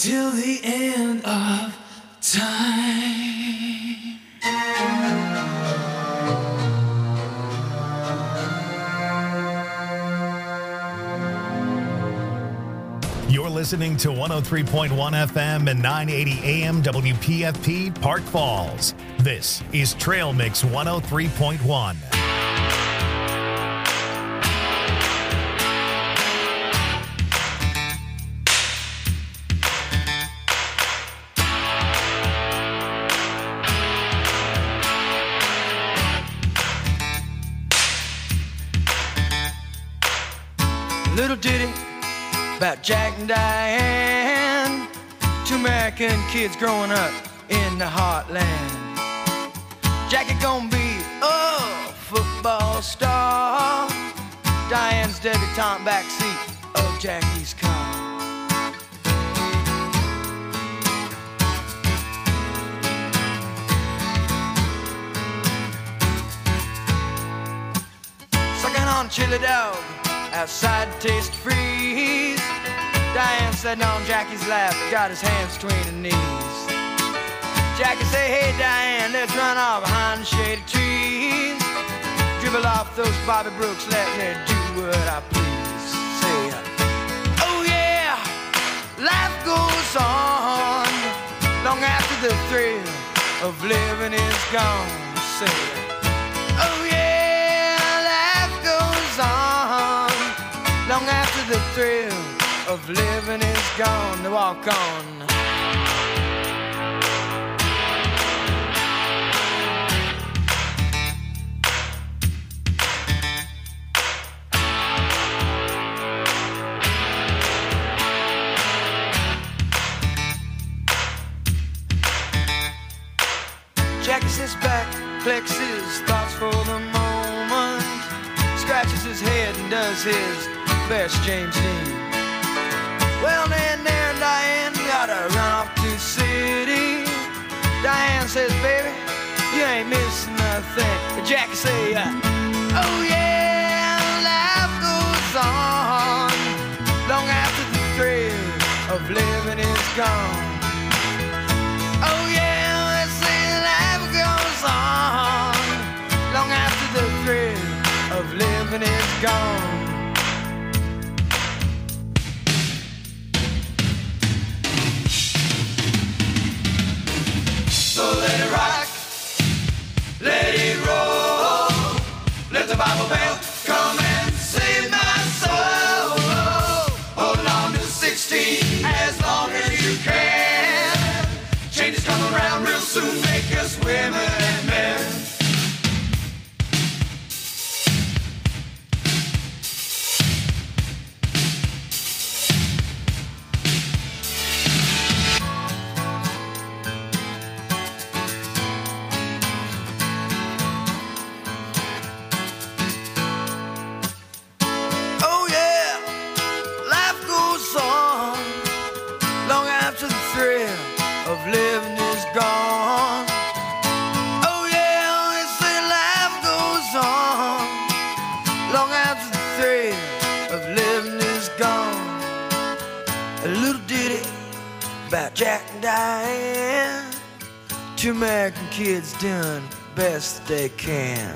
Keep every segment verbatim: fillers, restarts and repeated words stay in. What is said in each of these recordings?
till the end of time. You're listening to one oh three point one F M and nine eighty A M W P F P Park Falls. This is Trail Mix one oh three point one. Little ditty about Jack and Diane, two American kids growing up in the heartland. Jackie gonna be a football star, Diane's debutante backseat of Jackie's car. Sucking on chili dog outside Taste Freeze, Diane sitting on Jackie's lap, got his hands between her knees. Jackie say, hey Diane, let's run off behind the shady trees. Dribble off those Bobby Brooks, let me do what I please. Say, oh yeah, life goes on long after the thrill of living is gone. Say, oh yeah, life goes on long after the thrill of living is gone. To walk on. Jackie sits back, collects his thoughts for the moment, scratches his head and does his best James Dean. Well, then there Diane gotta run off to the city. Diane says, baby, you ain't missing nothing. But Jackie say, uh, oh yeah, life goes on long after the thrill of living is gone. Oh yeah, let's say life goes on long after the thrill of living is gone. So let it rock, let it roll, let the Bible bell come and save my soul. Hold on to sixteen as long as you can. Changes come around real soon, make us women and men. Living is gone. Oh yeah, they say life goes on long after the thrill of living is gone. A little ditty about Jack and Diane, two American kids doing best they can.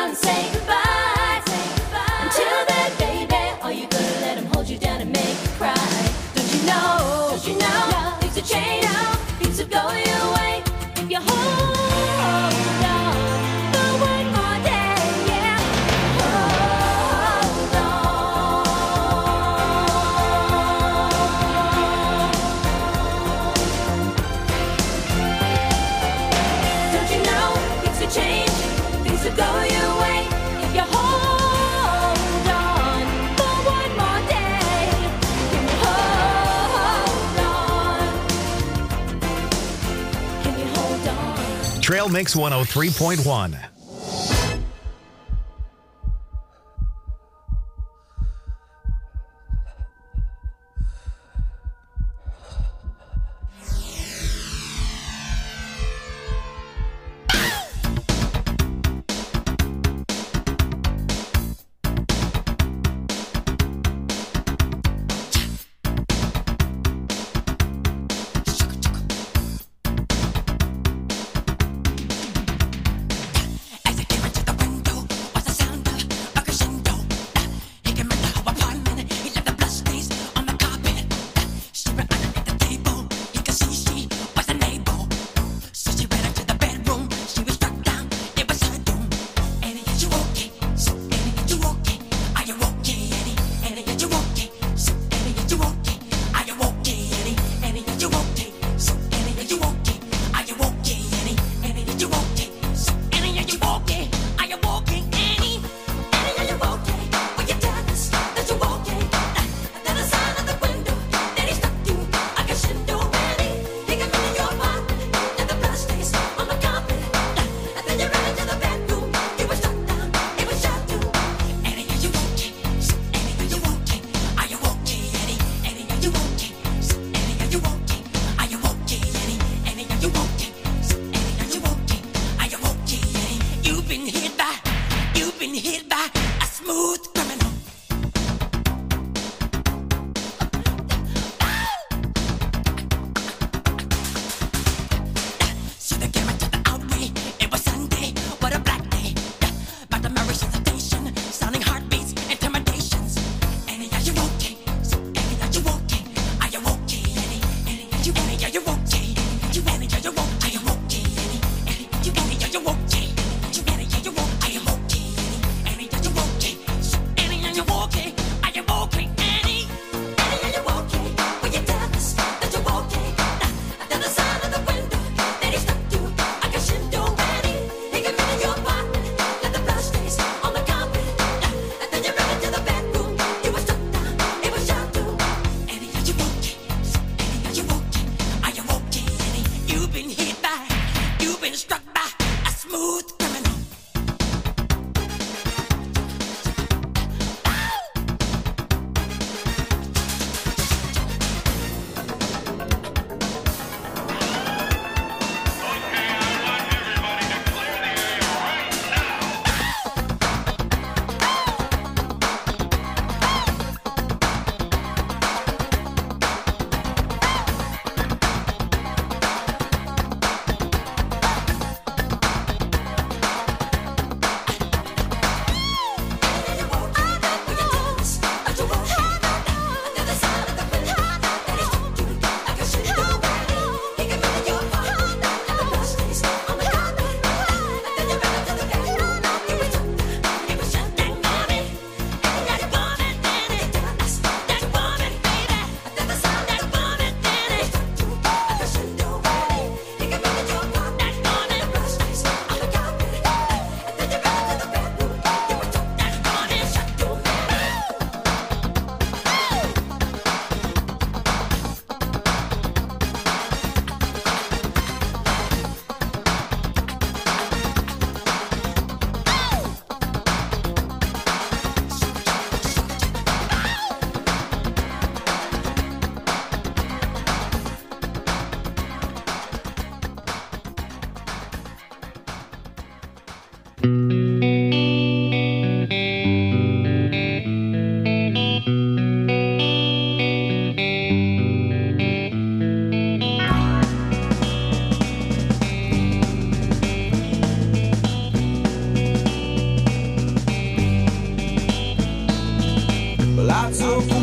gonna say goodbye. Say goodbye. Until then, baby, are you gonna let him hold you down and make you cry? Don't you know? Don't you know? Things will change. Things will go your way if you hold on for one more day. Yeah, hold on. Don't you know? Things will change. Things will go your way if you hold on for one more day. Can you hold on? Can you hold on? Trail Mix one oh three point one.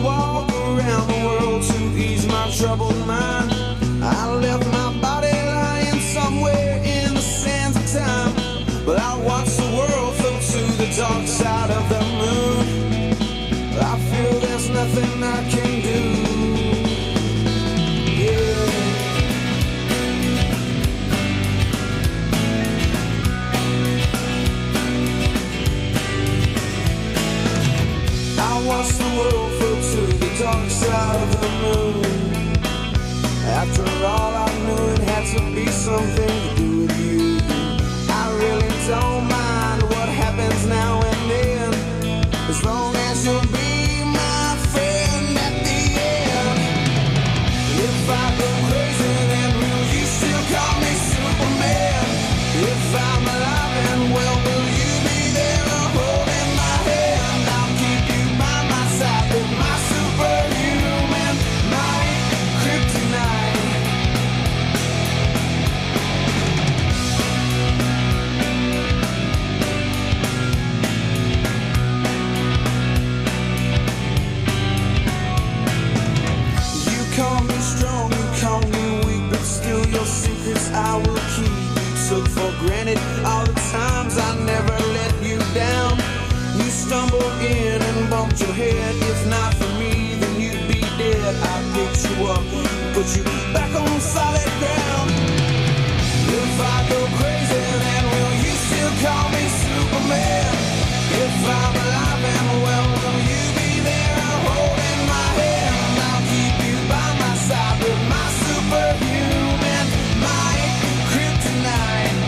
walk around the world to ease my troubled mind. I left my body lying somewhere in the sands of time, but I watch the world float to the dark side of the moon. I feel there's nothing I can do. Watch the world float to the dark side of the moon. After all, I knew it had to be something to do with you. I really don't mind what happens now and then, as long as you'll be my friend at the end. If I go crazy, then will you still call me Superman? If I'm alive and well, will you be there holding my hand? I'll keep you by my side with my superhuman, my kryptonite. You call me strong, you call me weak, but still your secrets I will keep. You took for granted all the times I never let you down. You stumbled in and bumped your head. If not for me, then you'd be dead. I picked you up, put you back on solid ground. If I go crazy, then will you still call me Superman? If I'm alive and well, will you be there holding my hand? I'll keep you by my side with my superhuman, my kryptonite.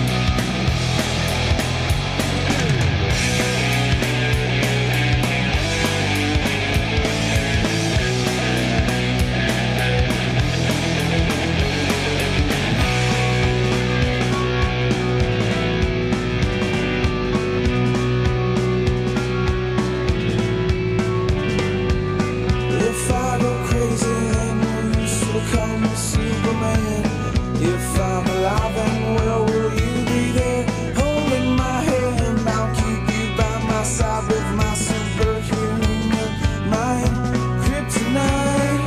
If I go crazy, then will you still call me Superman? If I'm alive and well, will you be there holding my hand? I'll keep you by my side with my superhuman, my kryptonite.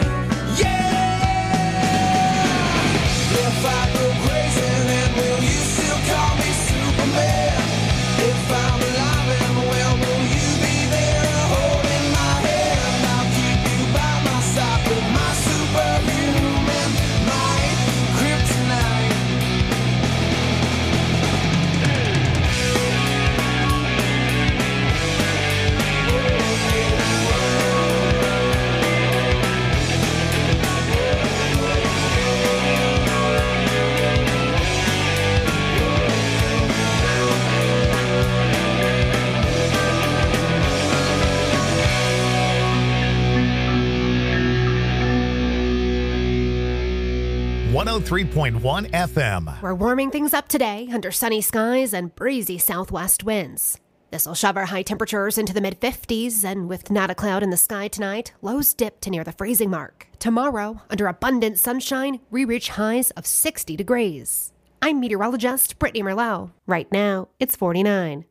Yeah! If I go crazy, then will you still call me Superman? If I'm alive and well, will you be there holding my hand? I'll keep you by my side with my superhuman, my kryptonite. one oh three point one F M. We're warming things up today under sunny skies and breezy southwest winds. This will shove our high temperatures into the mid fifties, and with not a cloud in the sky tonight, lows dip to near the freezing mark. Tomorrow, under abundant sunshine, we reach highs of sixty degrees. I'm meteorologist Brittany Merlot. Right now, it's forty-nine.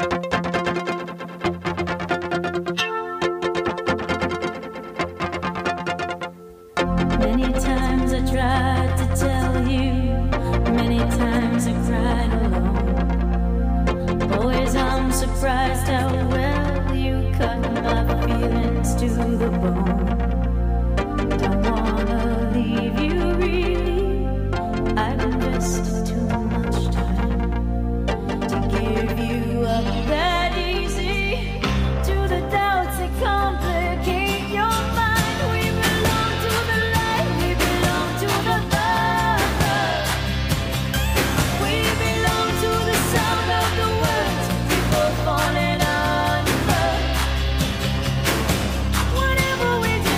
Many times I tried to tell you, many times I cried alone. Always I'm surprised how well you cut my feelings to the bone. Don't wanna leave you really, I've invested too much time to give you up that easy to the doubts that complicate your mind. We belong to the light, we belong to the love. We belong to the sound of the words before falling under. Whatever we do,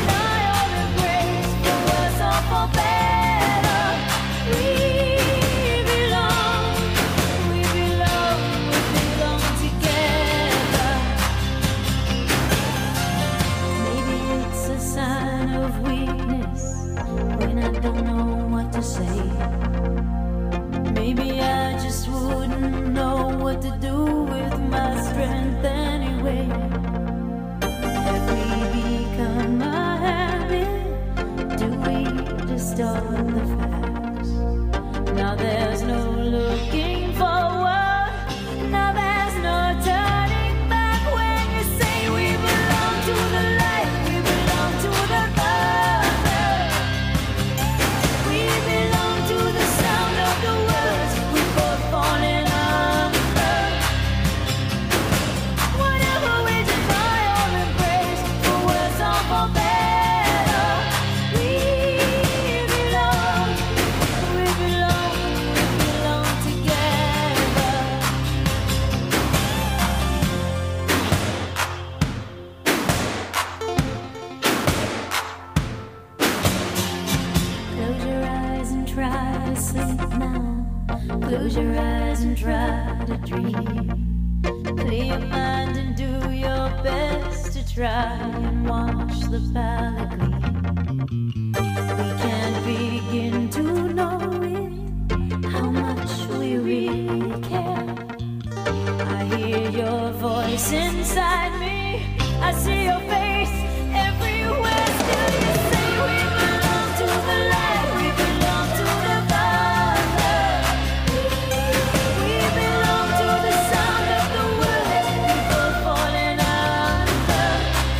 Close your eyes and try to dream. Clear your mind and do your best to try and watch the palette gleam. We can't begin to know it, how much we really care. I hear your voice inside me, I see your face everywhere. Still you say we belong to the light, we belong to the Father. We belong to the sound of the words people falling under.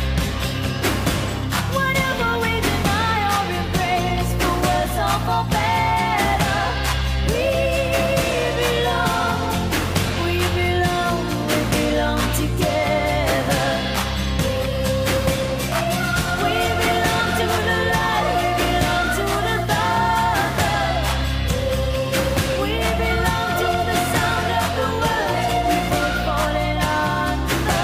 Whatever we deny or embrace, for worse or for better, we belong, we belong, we belong together. We belong to the light, we belong to the Father. We belong to the sound of the words people falling under.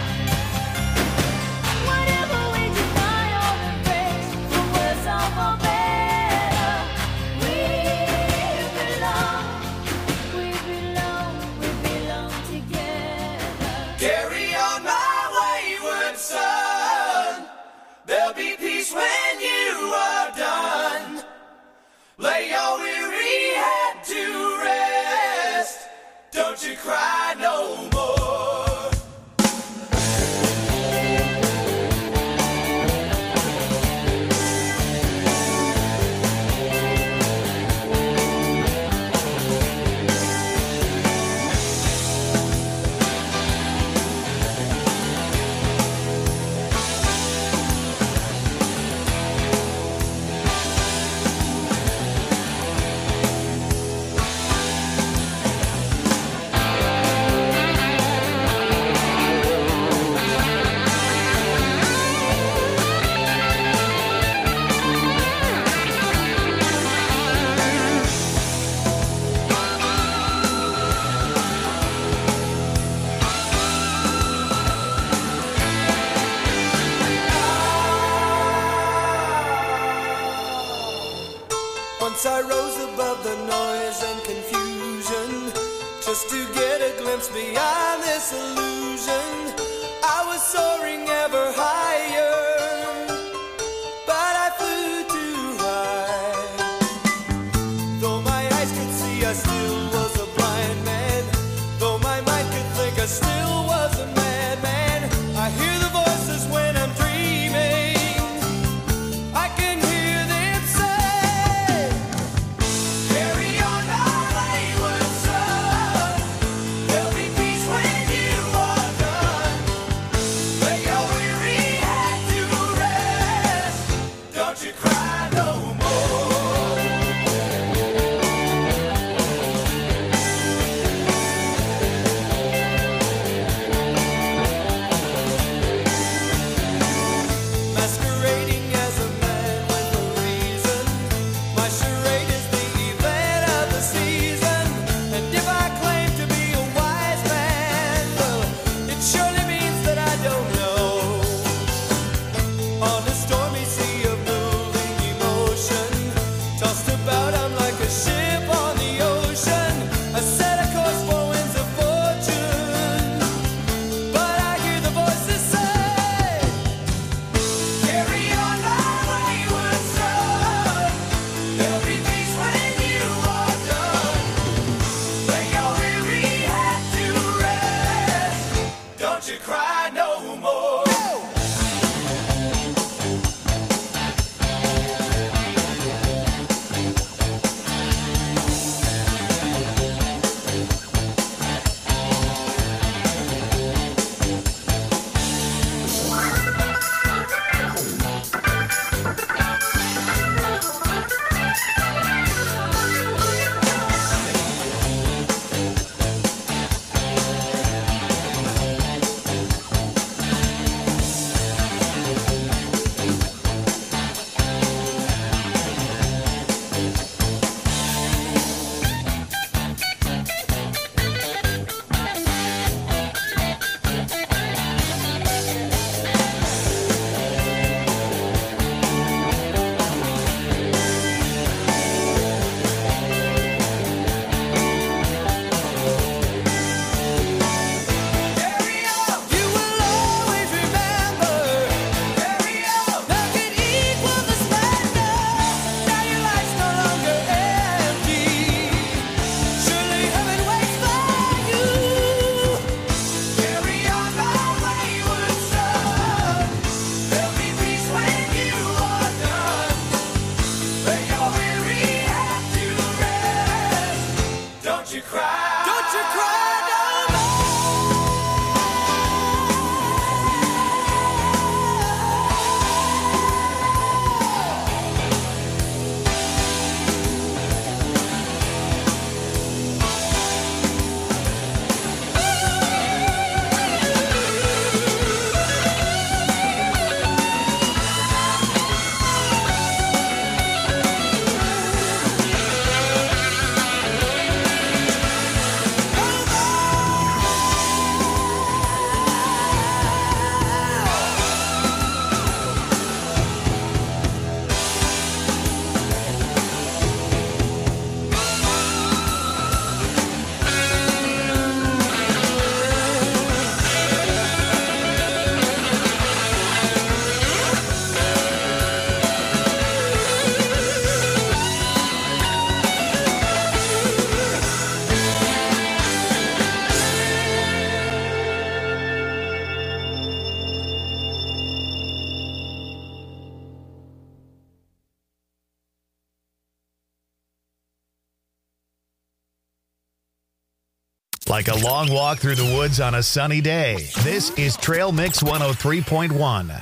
Whatever we deny or embrace, for worse or for better, we belong, we belong, we belong together. Carry on, my wayward son. There'll be peace when you are done. Lay your weary head to rest. Don't you cry no more. Once I rose above the noise and confusion, just to get a glimpse beyond this illusion. I was soaring ever higher, but I flew too high. Though my eyes could see, I still was a blind man. Though my mind could think, I still was a madman. I hear the voices when I'm dreaming. I can hear them say, Carry on, my wayward son. There'll be peace when you are done. Lay your weary head to rest. Don't you cry no more. masquerading as a man with a reason. My charade is the event of the season. And if I claim to be a wise man, well, it surely means that I don't know. On a stormy sea of moving emotion, tossed about, I'm like a ship on the ocean. I set a course for winds of fortune, but I hear the voices say, Carry on, my wayward son. There'll be peace when you are done. Lay your weary head to rest. Don't you cry no more. like a long walk through the woods on a sunny day. This is Trail Mix one oh three point one.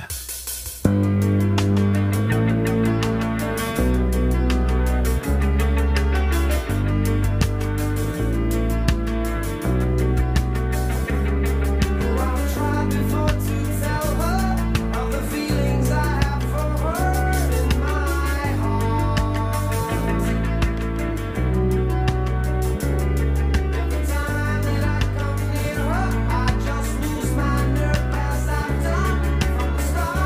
I just lose my nerve as I've done from the start.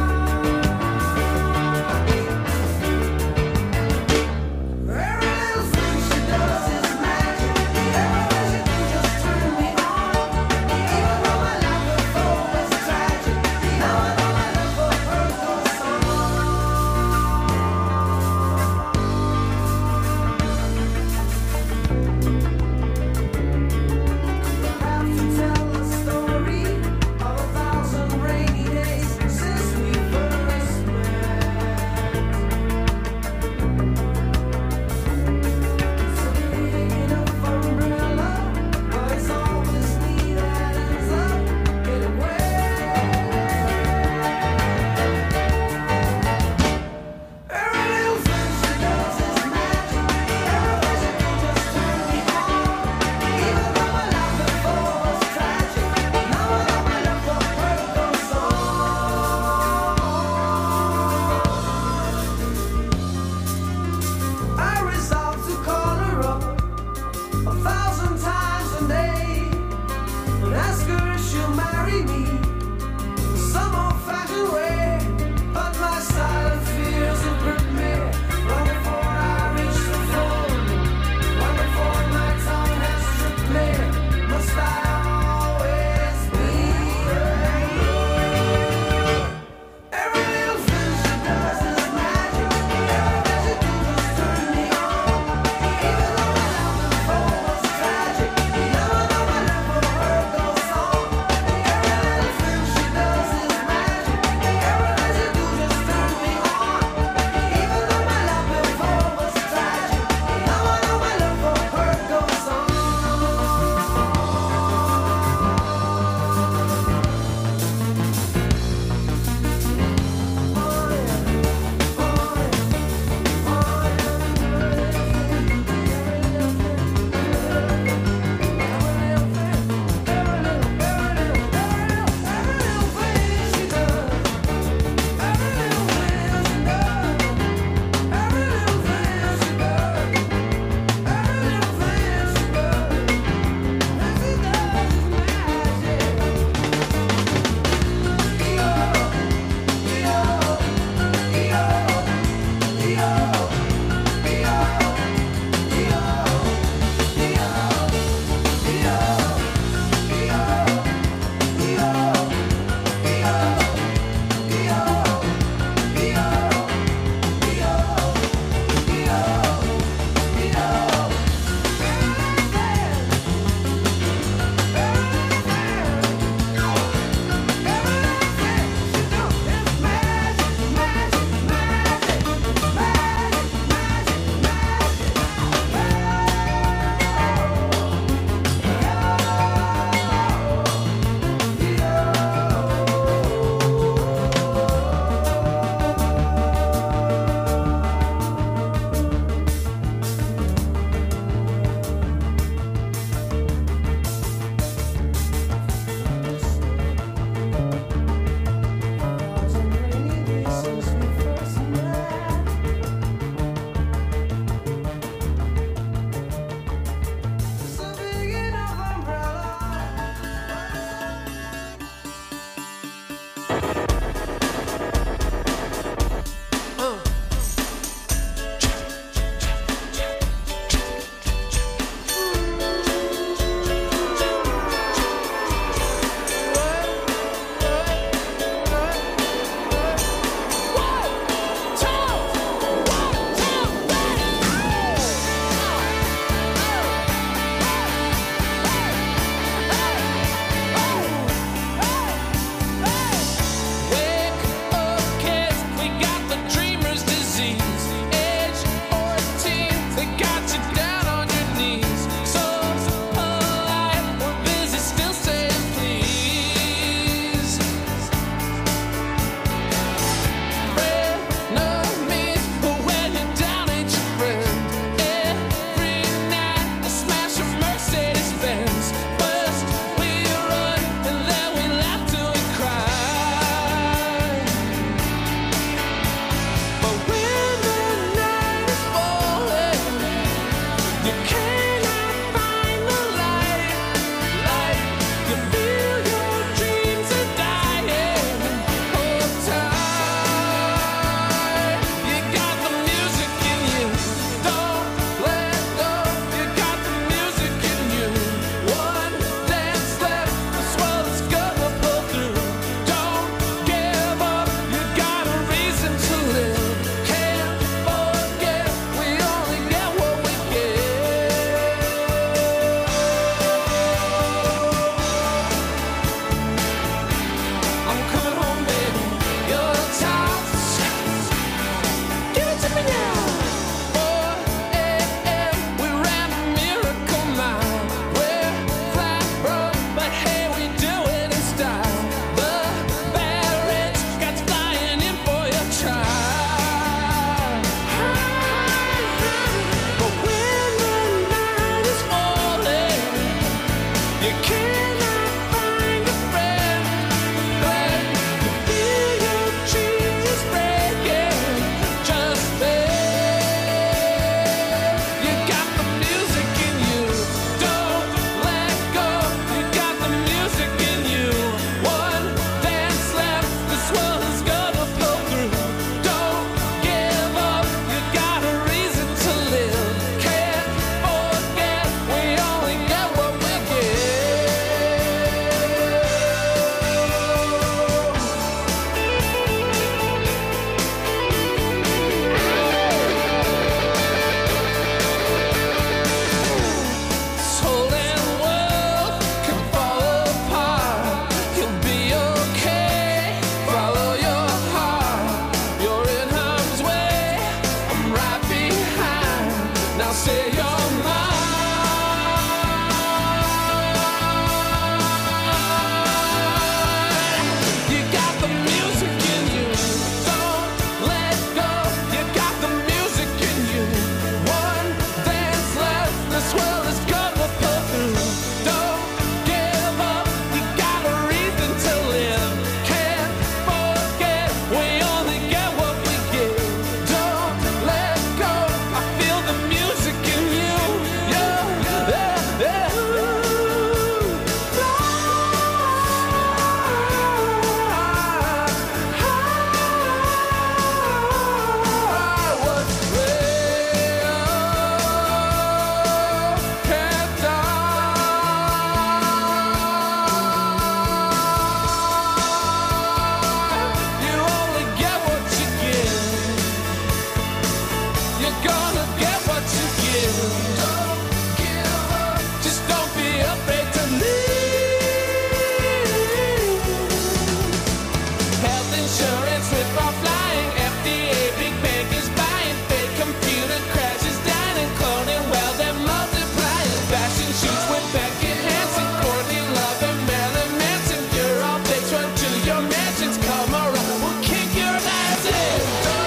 insurance with our flying. F D A, big bank is buying. Fake computer crashes down and cloning. Well, they're multiplying. Fashion shoots with Beckett Hansen, Courtney Love, and Marilyn Manson. You're all bitch, run to your mansions. Come around, we'll kick your ass in.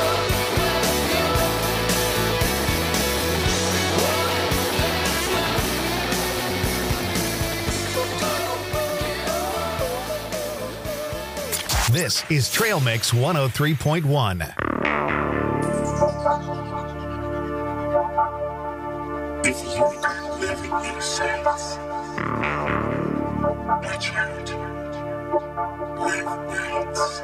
This is Trail Mix one oh three point one. If you live in your sense, I try to live nights.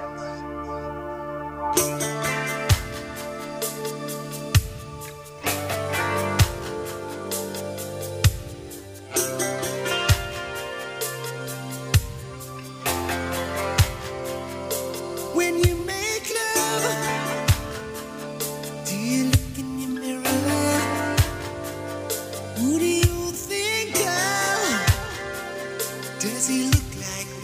When you make love, do you look in your mirror? Who do you think of? Does he look like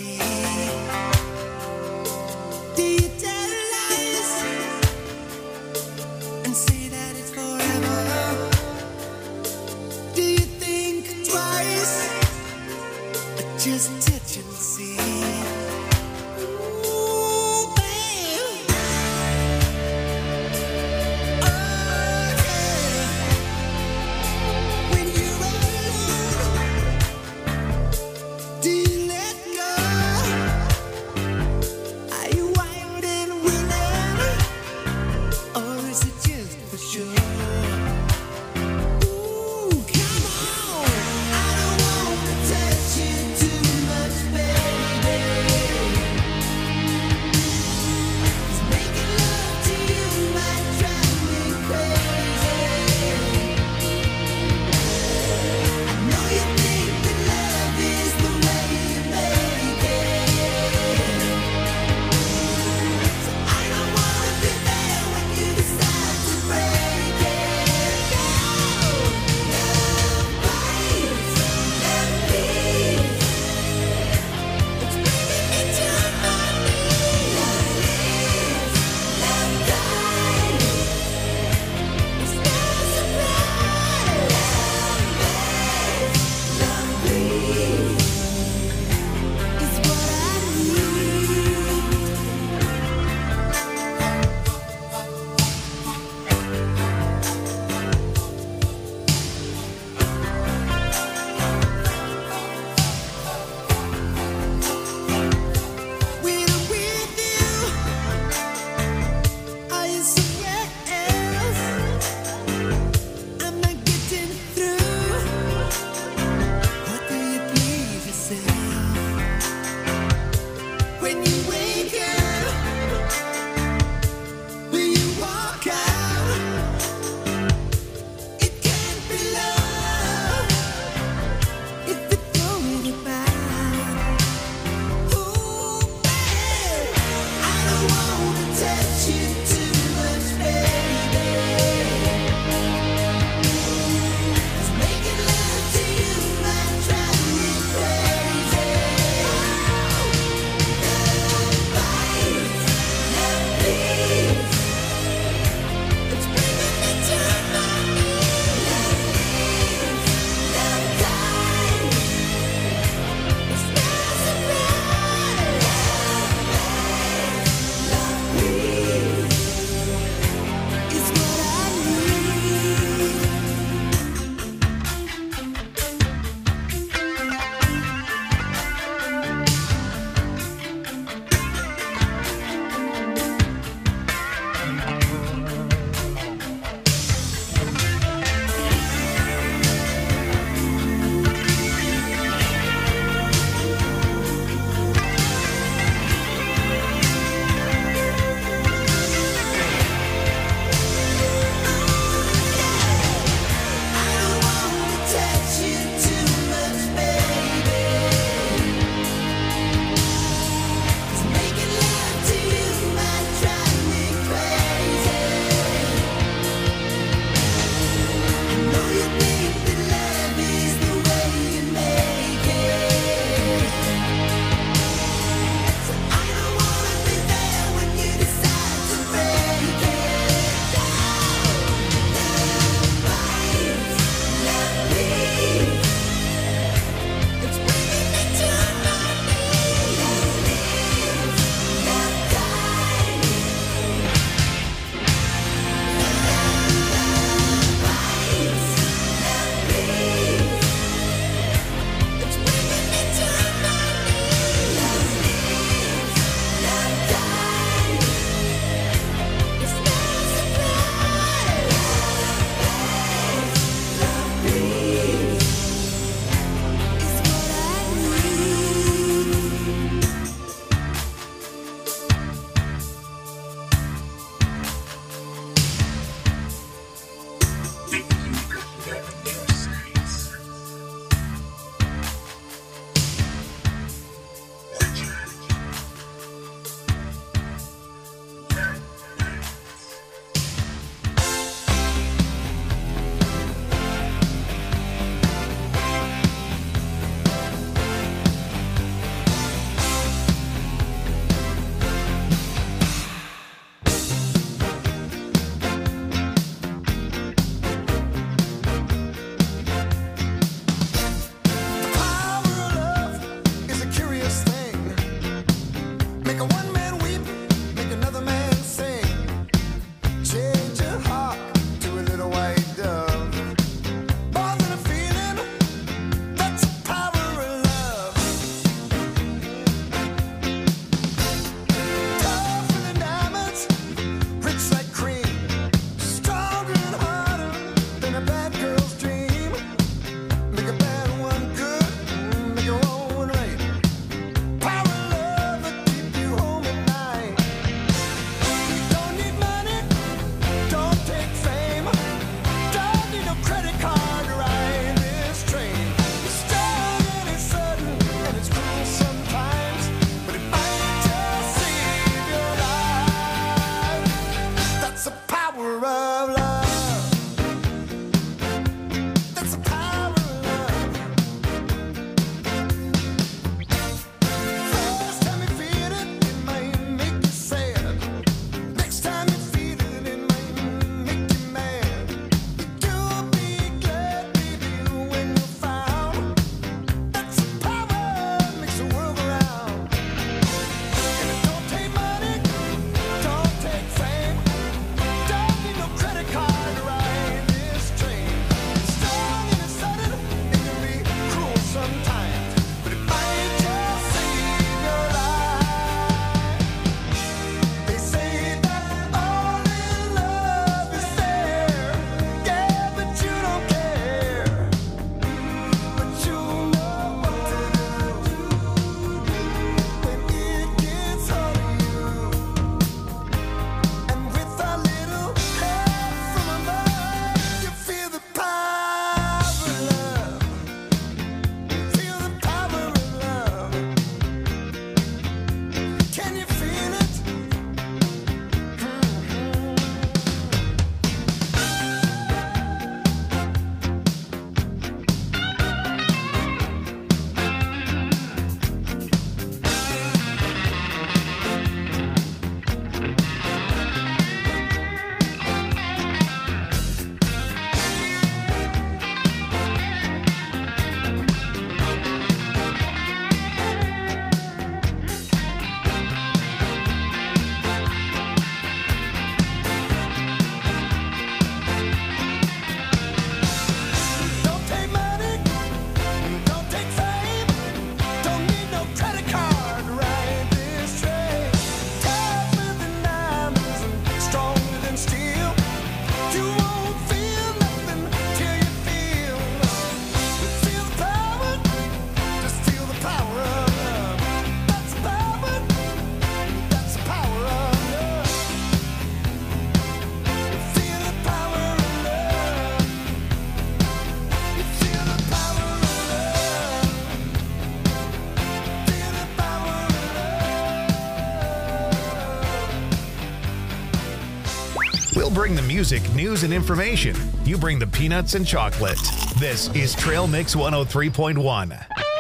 We'll bring the music, news, and information. You bring the peanuts and chocolate. This is Trail Mix one oh three point one.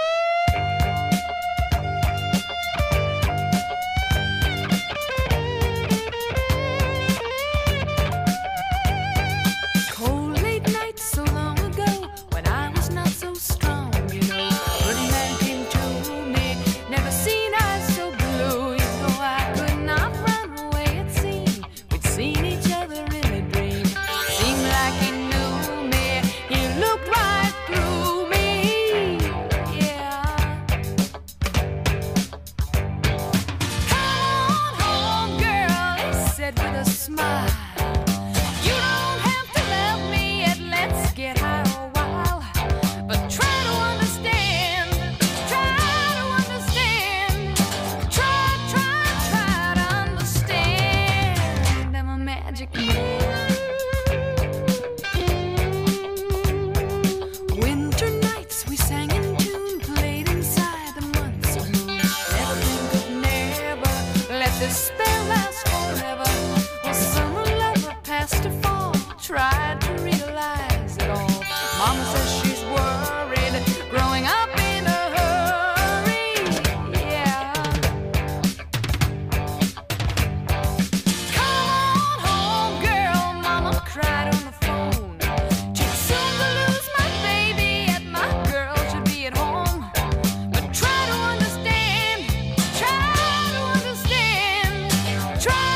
Cold late nights so long ago when I was not so strong, you know. Pretty man came to me, never seen eyes so blue. You know I could not run away, it seemed. We'd seen each other in a dream. Seemed like he knew me, he looked right through me. Yeah. Come on home, girl, he said with a smile. You don't have to love me yet, let's get high a while. But try to understand, try to understand. Try, try, try to understand. I'm a magic man. Winter nights we sang in tune, played inside the months of moon. Nothing could never let this spell last forever. Well, summer lover passed to fall, tried to realize it all. Mama says she's worried, growing up in a hurry. Yeah. Come on home, girl, Mama cried on the phone. Too soon to lose my baby, yet my girl should be at home. But try to understand, try to understand, try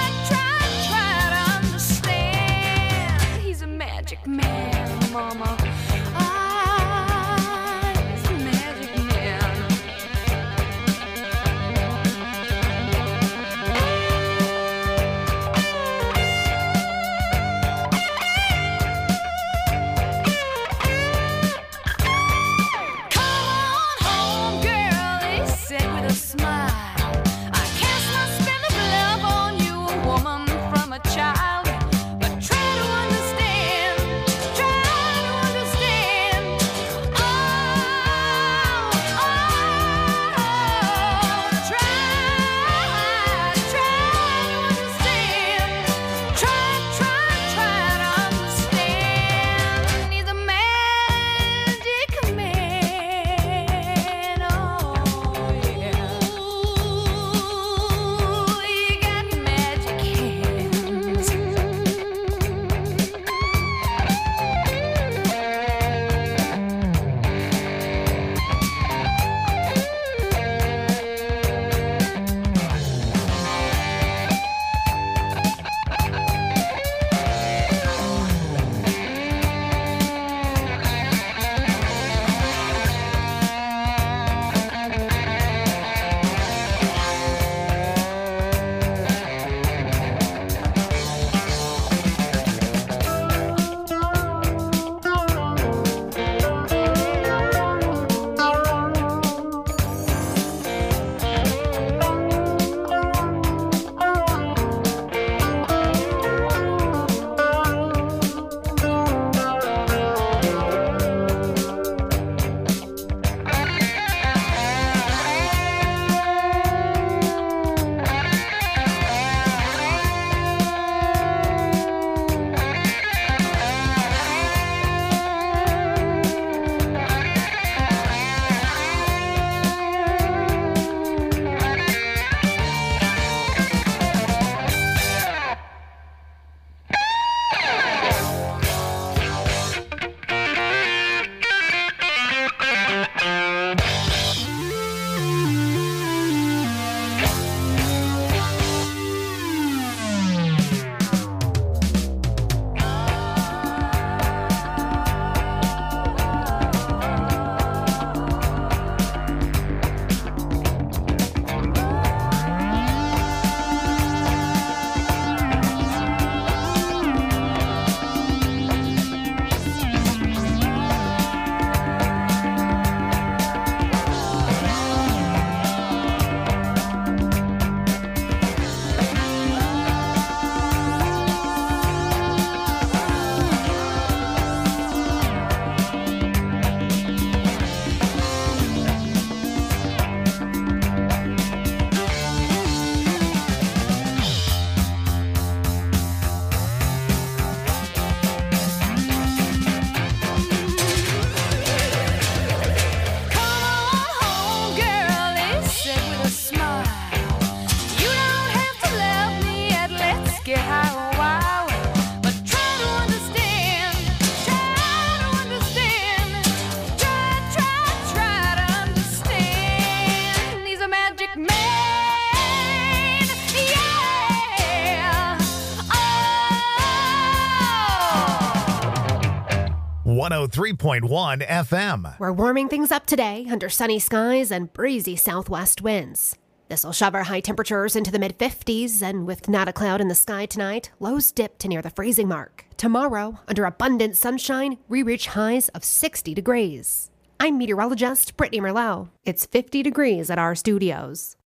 one oh three point one F M. We're warming things up today under sunny skies and breezy southwest winds. This will shove our high temperatures into the mid fifties, and with not a cloud in the sky tonight, lows dip to near the freezing mark. Tomorrow, under abundant sunshine, we reach highs of sixty degrees. I'm meteorologist Brittany Merlot. It's fifty degrees at our studios.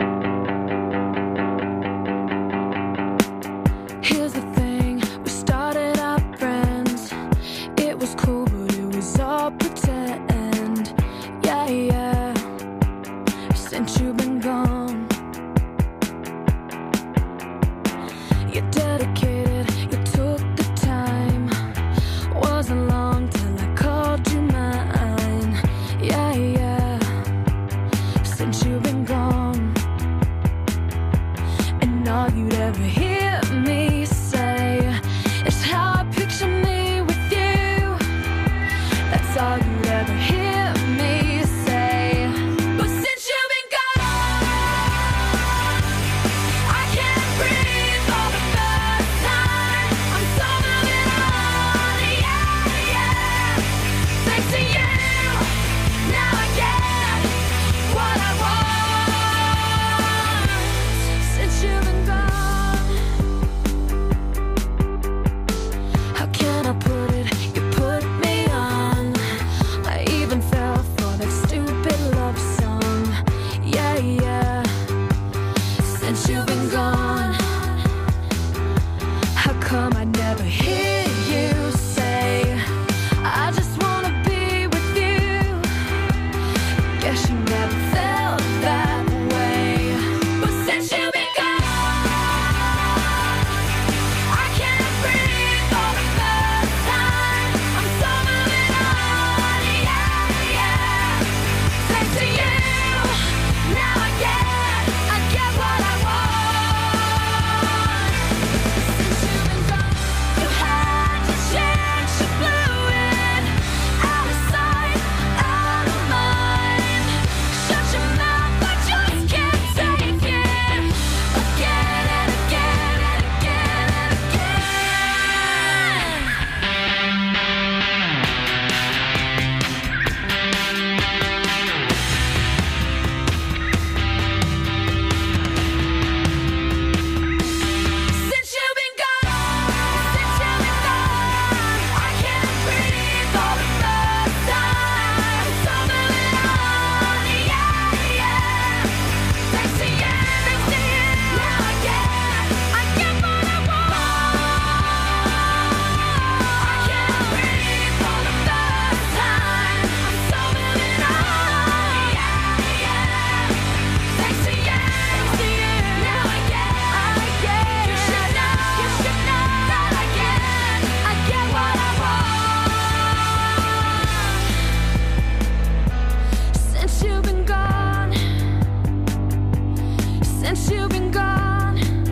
Here's the thing, we started out friends. It was cool, but it was all pretend. Yeah, yeah. Since you've been gone, you dedicated, you took the time. Wasn't long till I called you mine. Yeah, yeah. Since you've been gone, and all you'd ever hear me say is how I picture me with you. That's all you'd ever hear me say. But since you've been gone, I can't breathe for the first time. I'm so moving on, yeah, yeah. Thanks to you, now I get what I want. Since you've been gone, how can I put it? You put me on. I even fell for that stupid love song. Yeah, yeah. Since you've been gone, how come I never hear you say, I just wanna be with you? Guess you never felt that way. But since you've been gone, I can't breathe for the first time. I'm so moving on, yeah, yeah. Thanks to you, now I get, I get what I want. Since you've been gone, you had your chance, you blew it. Out of sight, out of mind. Shut your mouth, I just can't take it. Again and again and again and again. Since you've been gone, since you've been gone, I can't breathe for the first time. I'm so moving on, yeah, yeah. Thanks to you, thanks to you, now I get, I get what I want. I can't breathe for the first time. I'm so moving on, yeah, yeah. Thanks to you, thanks to you, now I get, I get. You should know, you should know that I get, I get what I want. Since you've been gone, since you've been gone,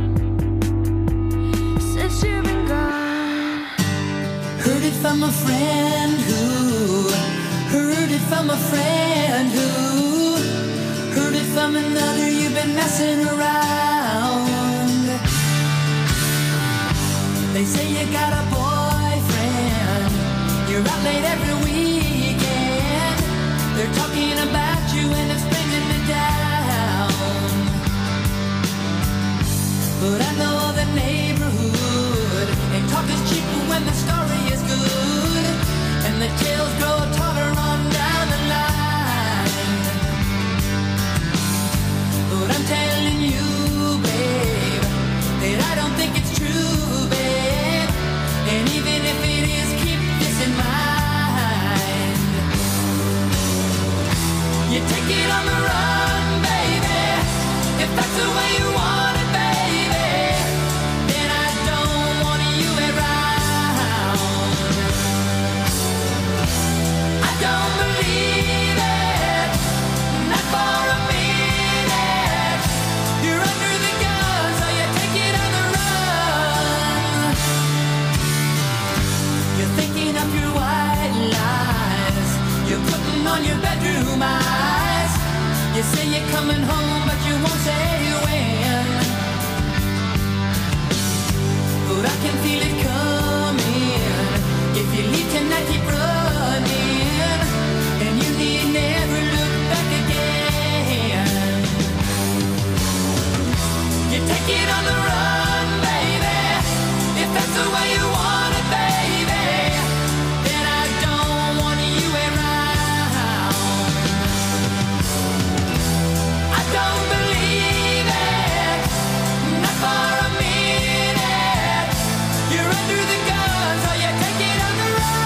since you've been gone. Heard it from a friend who heard it from a friend who heard it from another. You've been messing around. They say you got a boyfriend. You're out late every weekend. They're talking about you and it's bringing me down. But I know the neighborhood, and talk is cheap when the story is good, and the tales grow taller on down the line. But I'm telling you, babe, that I don't think it's true, babe. And even if it is, keep this in mind. You take it on the run, baby, if that's the way you want it, baby. on the run, baby. If that's the way you want it, baby, then I don't want you around. I don't believe it, not for a minute. You're under the gun, so you take it on the run.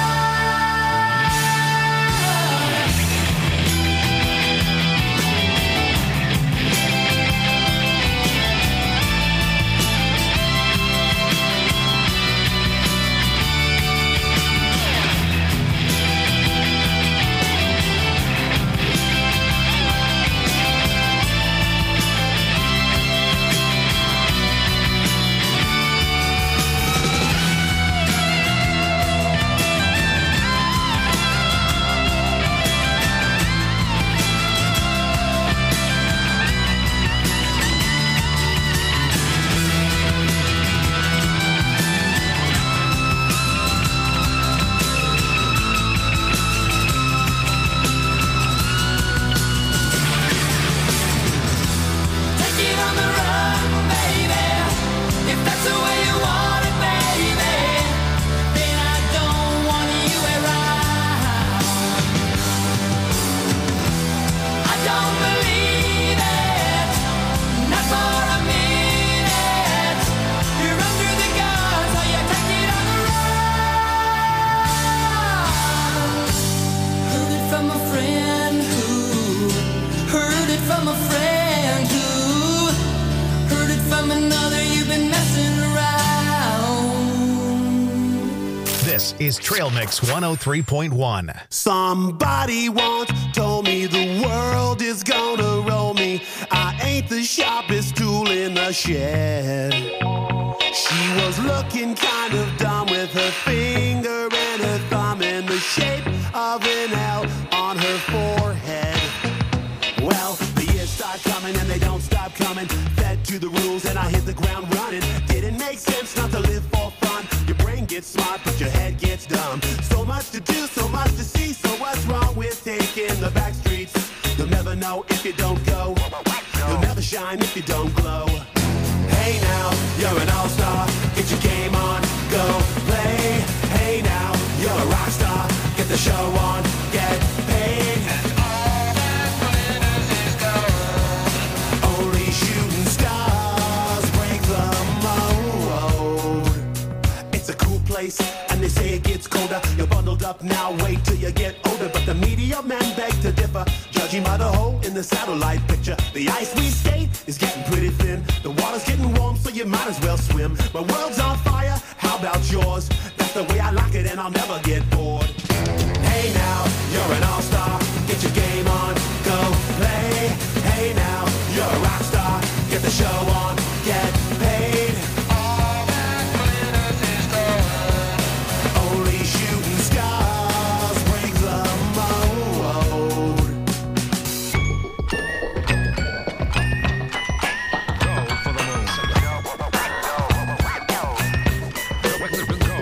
Take it on the run, baby. If that's the way you want it, baby, then I don't want you around. I don't believe it, not for a minute. You're under the gun, so you take it on the run. Heard it from a friend who heard it from a friend who heard it from another. You've been messing around. This is Trail Mix one oh three point one. Somebody once told me the world is gonna roll me. I ain't the sharpest tool in the shed. She was looking kind of dumb with her finger and her thumb in the shape of an L on her forehead. Well, the years start coming and they don't stop coming. Fed to the rules and I hit the ground running. Didn't make sense not to live for fun. Your brain gets smart but your head gets dumb. So much to do, so much to see. So what's wrong with taking the back streets? You'll never know if you don't go. You'll never shine if you don't glow. Hey now, you're an all-star. Get your game on, go play. Hey now, you're a rock star. Get the show on, get paid. Only shooting stars break the mold. It's a cool place, and they say it gets colder. You're bundled up now, wait till you get older. But the media men beg to differ, judging by the hole in the satellite picture. The ice we skate is getting pretty thin. The water's getting warm, so you might as well swim. My world's on fire, how about yours? That's the way I like it, and I'll never get bored. Hey now, you're an all-star. Get your game on, go play. Hey now, you're a rock star. Get the show on, get paid. All that glitters is gold. Only shooting stars break the mold. Go for the moon. Go for the moon.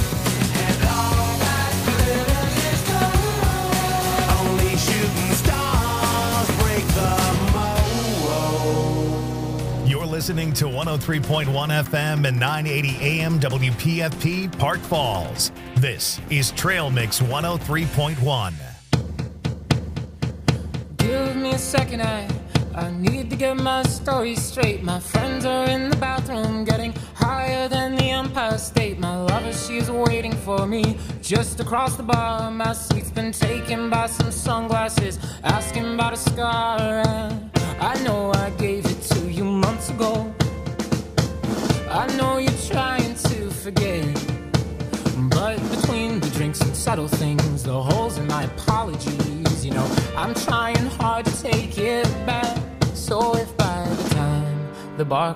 Only shooting stars. listening to one oh three point one F M and nine eighty A M W P F P Park Falls. This is Trail Mix one oh three point one. Give me a second, I, I need to get my story straight. My friends are in the bathroom getting higher than the Empire State. My lover, she's waiting for me just across the bar. My seat's been taken by some sunglasses, asking about a scar. And I know I gave it to you months ago. I know you're trying to forget, but between the drinks and subtle things, the holes in my apologies, you know, I'm trying hard to take it back. So if by the time the bar